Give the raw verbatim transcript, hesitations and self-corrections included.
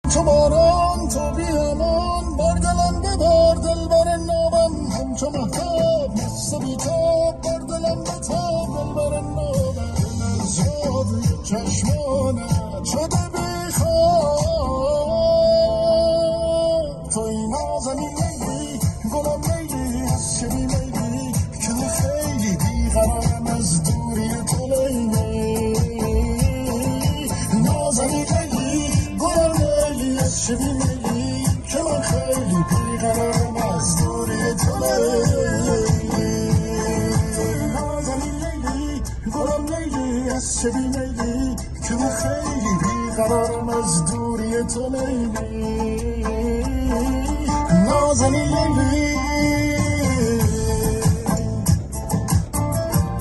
تو باران تو بیامان بار دلم ببار دل بر نامم همچو مهتاب مثل بیتاب بار دلم بتاب دل بر نامم از یاد چشمانت شده بیخواب توی نازنین لیلی گلم لیلی از چه بی لیلی که خیلی بیقرارم از دوری تو لیلی نازنین لیلی گلم لیلی از چه بی لیلی که من خیلی بیقرارم از دوری تو لیلی نازنین لیلی گلم لیلی از چه بی لیلی که من خیلی بیقرارم از دوری تو لیلی نازنین لیلی